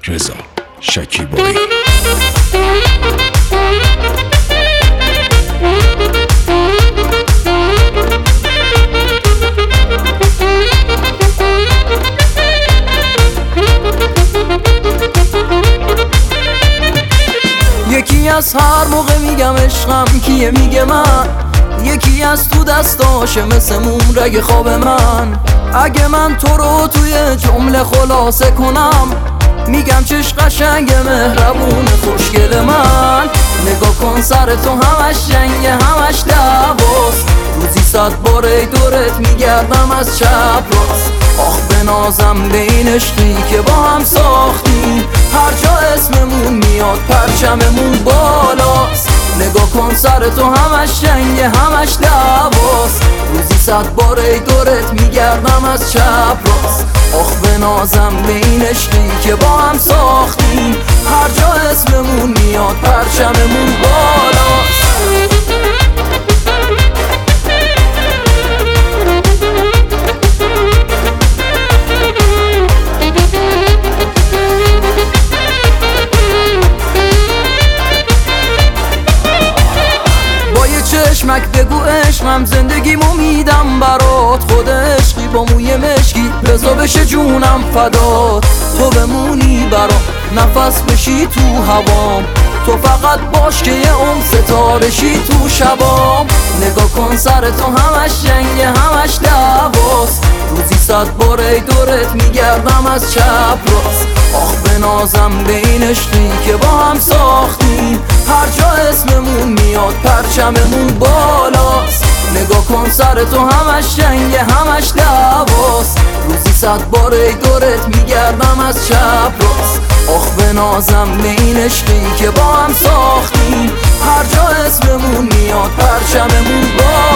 رضا شکیبایی. یکی از هر موقع میگم عشقم کیه میگه من، یکی از تو دستاشه مثل موم رگ خواب من. اگه من تو رو توی جمله خلاصه کنم میگم چش قشنگ مهربون خوشگل من. نگاه کن سر تو همش جنگ همش دعواست، روزی 100 بار ای دورت میگردم از چپ راست. آخ بنازم به این عشقی که با هم ساختیم، هر جا اسممون میاد پرچممون بالاست. نگاه کن سر تو همش جنگ همش دعواست، روزی 100 بار ای دورت میگردم از چپ راست. آخ بنازم به این عشقی که با هم ساختیم، هر جا اسممون میاد پرچممون بالاست. چشمک بگو عشقم زندگیمو میدم برات، خود عشقی با موی مشکی رضا بشه جونم فدات. تو بمونی برام نفس بشی تو هوام، تو فقط باش که یه ستارشی تو شبام. نگاه کن سر تو همش جنگ همش دعواست، روزی 100 بار ای دورت میگردم از چپ راست. آخ بنازم به این عشقی که با هم ساختیم، هر جا اسممون میاد پرچممون بالاست. نگاه کن سر تو همش جنگ همش دعواست، روزی 100 بار ای دورت میگردم از چپ راست. آخ بنازم به این عشقی که با هم ساختیم، هر جا اسممون میاد پرچممون بالاست.